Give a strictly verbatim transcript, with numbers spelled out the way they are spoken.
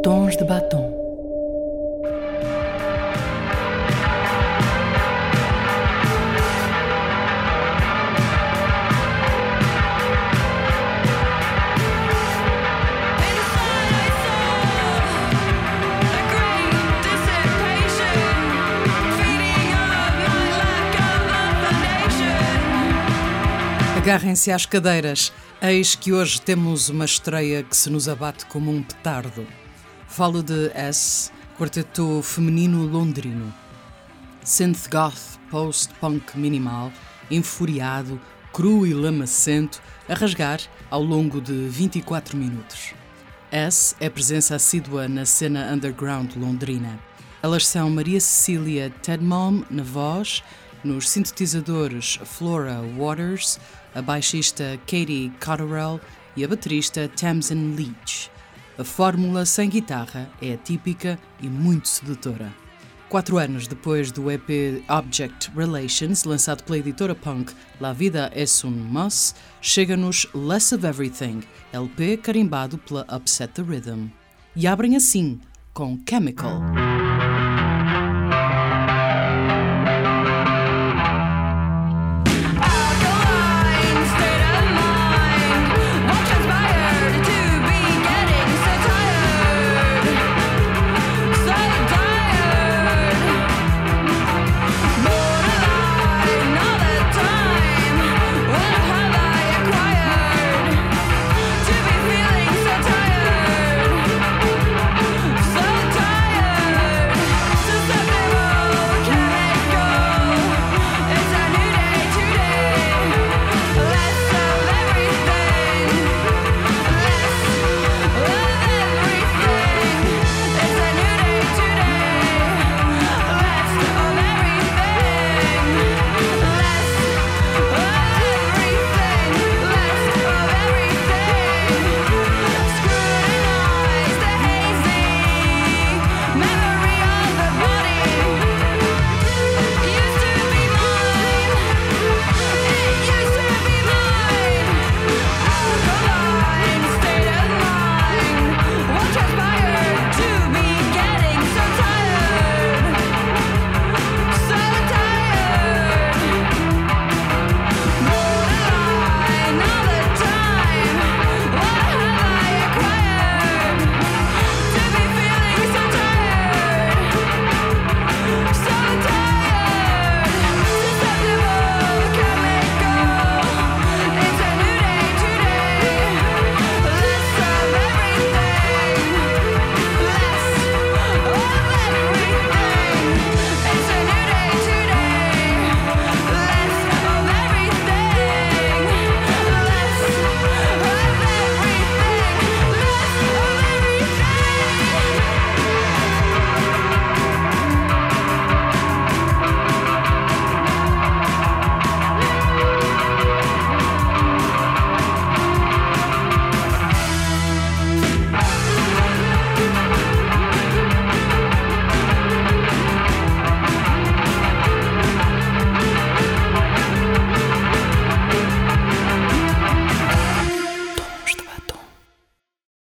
Tons de batom. Agarrem-se às cadeiras, eis que hoje temos uma estreia que se nos abate como um petardo. Falo de S, quarteto feminino londrino. Synth goth, post-punk minimal, enfuriado, cru e lamacento, a rasgar ao longo de vinte e quatro minutos. S é presença assídua na cena underground londrina. Elas são Maria Cecília Tedmom na voz, nos sintetizadores Flora Waters, a baixista Katie Cotterell e a baterista Tamsin Leach. A fórmula sem guitarra é atípica e muito sedutora. Quatro anos depois do E P Object Relations, lançado pela editora punk La Vida es un Muss, chega-nos Less of Everything, L P carimbado pela Upset the Rhythm. E abrem assim, com Chemical.